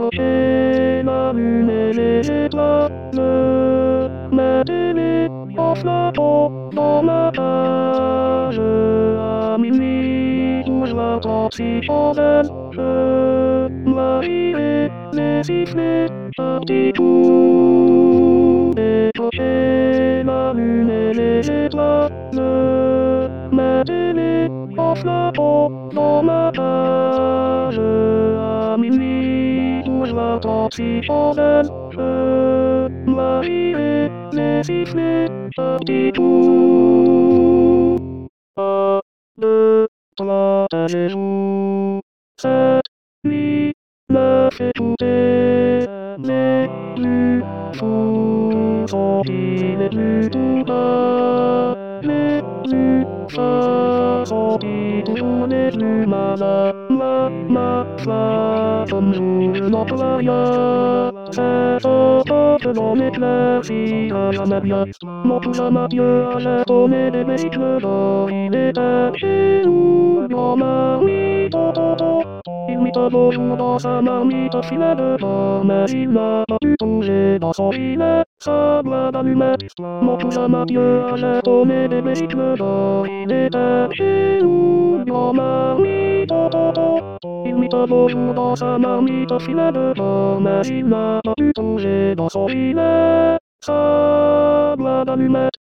j'ai la lune et les étoiles. Ma télé en flottant dans ma cage. À minuit, où je l'entends si chandelle. Ma vie est les sifflets, un petit coup. Et j'ai la lune et les étoiles. Ma télé en flottant dans ma cage. À minuit, où je l'entends si chandelle. Ma vie est les sifflets, un petit coup. 1, 2, 3, et joue. 7, 8, 9 et tout est les plus fous sont les plus tout bas. Les plus fins sont toujours les plus malins. Comme joue l'employeur. C'est que l'on éclaircit à jamais bien. Mon cousin Mathieu a l'air donné des véhicules d'or. Il était chez nous, grand marmite. Il mit un beau jour dans sa marmite, filet de porc, mais il n'a pas pu toucher dans son filet sa boîte d'allumettes. Mon cousin Mathieu a l'air donné des véhicules d'or. Il était chez nous, grand marmite. Il mit un beau jour dans sa marmite, filet de porc, mais il n'a pas pu toucher dans son filet sa boîte d'allumettes.